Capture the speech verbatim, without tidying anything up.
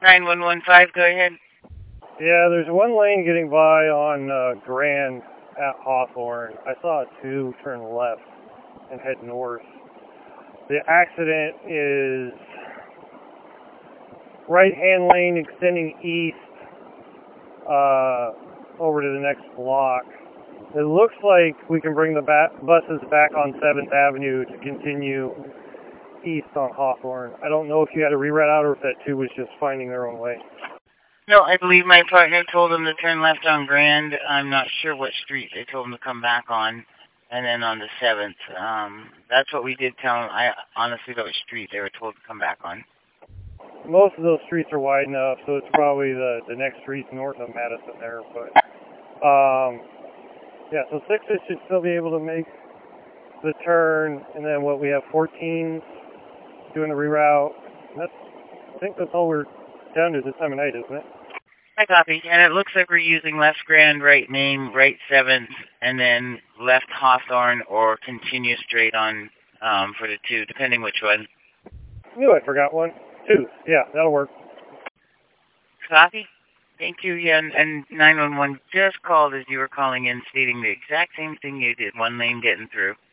nine one one five, go ahead. Yeah, there's one lane getting by on uh, Grand at Hawthorne. I saw a two turn left and head north. The accident is right-hand lane extending east uh, over to the next block. It looks like we can bring the ba- buses back on seventh Avenue to continue east on Hawthorne. I don't know if you had a reroute out or if that two was just finding their own way. No, I believe my partner told him to turn left on Grand. I'm not sure what street they told him to come back on. And then on the seventh. Um, that's what we did tell him. I honestly don't know which street they were told to come back on. Most of those streets are wide enough, so it's probably the, the next streets north of Madison there. But, um, yeah, so sixes should still be able to make the turn. And then what we have fourteens doing the reroute. That's, I think that's all we're down to this time of night, isn't it? I copy. And it looks like we're using left Grand, right Main, right seventh, and then left Hawthorne or continue straight on um, for the two, depending which one. Knew I forgot one. Two. Yeah, that'll work. Copy. Thank you. Yeah, and, and nine one one just called as you were calling in, stating the exact same thing you did. One lane getting through.